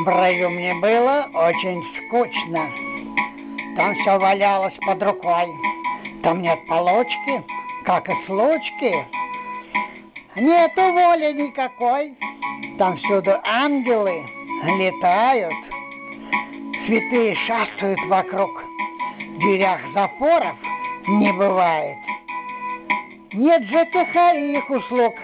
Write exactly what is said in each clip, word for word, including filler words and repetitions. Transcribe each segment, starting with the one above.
В раю мне было очень скучно. Там все валялось под рукой. Там нет получки, как и случки. Нету воли никакой. Там всюду ангелы летают. Святые шастают вокруг. В дверях запоров не бывает. Нет ЖКХ и их услуг.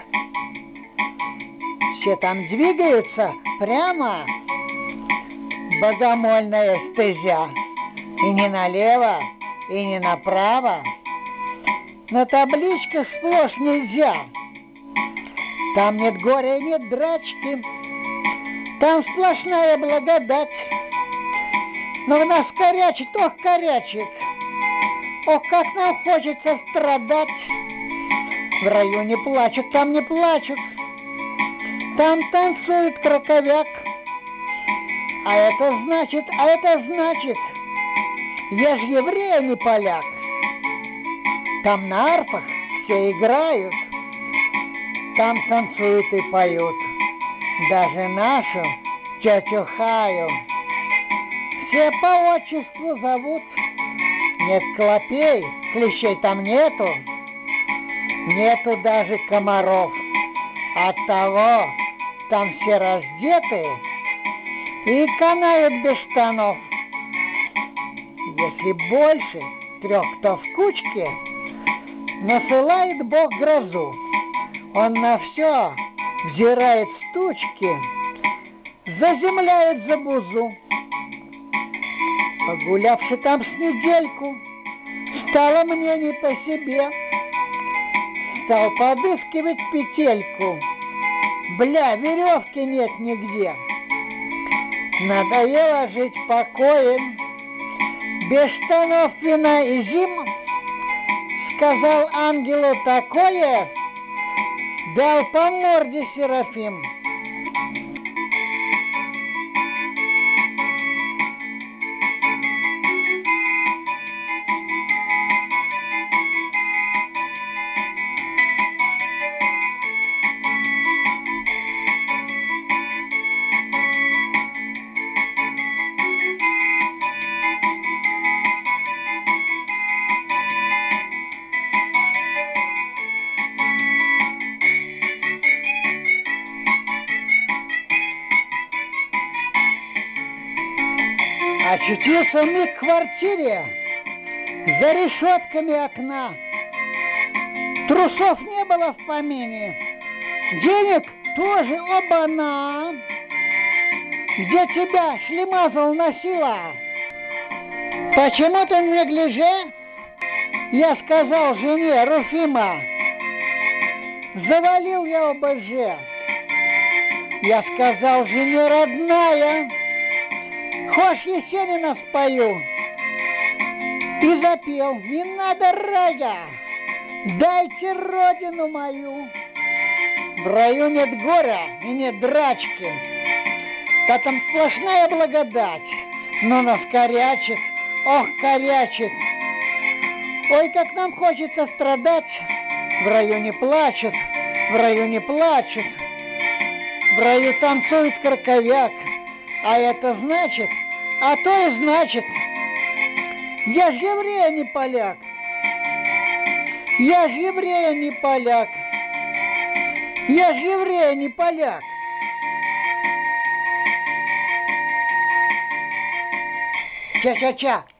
Все там двигаются прямо. Богомольная стезя. И не налево, и не направо. На табличках сплошь нельзя. Там нет горя и нет драчки. Там сплошная благодать. Но в нас корячит, ох, корячит. Ох, как нам хочется страдать. В раю не плачут, там не плачут. Там танцует краковяк. А это значит, а это значит, я ж еврей, а не поляк. Там на арфах все играют. Там танцуют и поют. Даже нашу тетю Хаю все по отчеству зовут. Нет клопей, клещей там нету. Нету даже комаров. Оттого там все раздеты и канают без штанов. Если больше трех, кто в кучке, насылает Бог грозу. Он на все взирает с тучки, заземляет за бузу. Погулявши там с недельку, стало мне не по себе. Стал подыскивать петельку. Бля, веревки нет нигде. Надоело жить покоем, без штанов, вина и зим. Сказал ангелу такое, дал по морде Серафим. Очутился миг в квартире, за решетками окна. Трусов не было в помине, денег тоже оба-на. Где тебя шлемазл носила? Почему ты в неглиже? Я сказал жене Руфима. Завалил я ОБЖ. Я сказал жене родная. Хошь Есенина спою. И запел: не надо рая, дайте родину мою. В раю нет горя и нет драчки. Да там сплошная благодать. Но нас корячит, ох, корячит. Ой, как нам хочется страдать. В раю не плачут, в раю не плачут. В раю танцует краковяк. А это значит, а то и значит, я ж еврей, а не поляк. Я ж еврей, а не поляк. Я ж еврей, а не поляк. Ча-ча-ча.